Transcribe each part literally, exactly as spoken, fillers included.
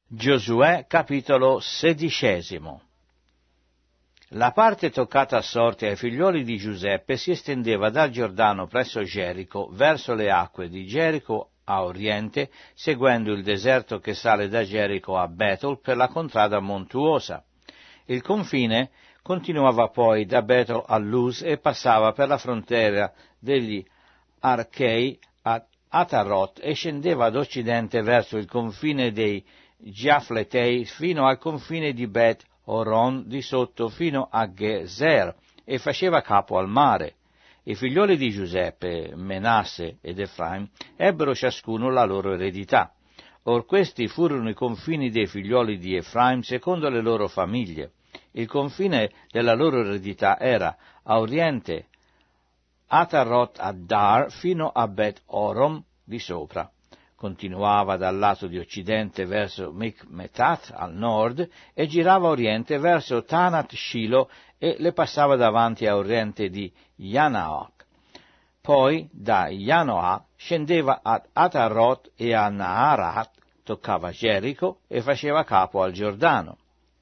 Giosuè capitolo sedicesimo. La parte toccata a sorte ai figlioli di Giuseppe si estendeva dal Giordano presso Gerico verso le acque di Gerico a oriente, seguendo il deserto che sale da Gerico a Betel per la contrada montuosa. Il confine continuava poi da Betel a Luz e passava per la frontiera degli Archei a Atarot e scendeva ad occidente verso il confine dei Giafletei fino al confine di Bet Horon di sotto fino a Gezer e faceva capo al mare. I figlioli di Giuseppe, Menasse ed Efraim, ebbero ciascuno la loro eredità. Or questi furono i confini dei figlioli di Efraim secondo le loro famiglie. Il confine della loro eredità era a oriente Atarot Addar fino a Bet Horon di sopra. Continuava dal lato di occidente verso Mikmetat al nord e girava a oriente verso Tanat Shilo e le passava davanti a oriente di Yanoach. Poi da Yanoach scendeva ad Atarot e a Naarat, toccava Gerico e faceva capo al Giordano.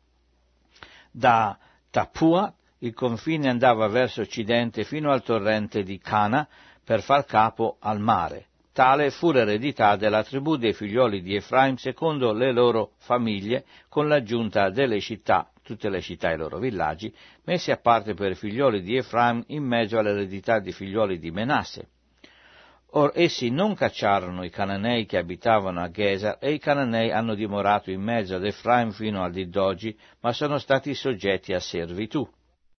Da Tapua il confine andava verso occidente fino al torrente di Cana per far capo al mare. Tale fu l'eredità della tribù dei figlioli di Efraim secondo le loro famiglie, con l'aggiunta delle città, tutte le città e i loro villaggi, messi a parte per i figlioli di Efraim in mezzo all'eredità dei figlioli di Menasse. Or essi non cacciarono i Cananei che abitavano a Geser, e i Cananei hanno dimorato in mezzo ad Efraim fino al dì d'oggi, ma sono stati soggetti a servitù.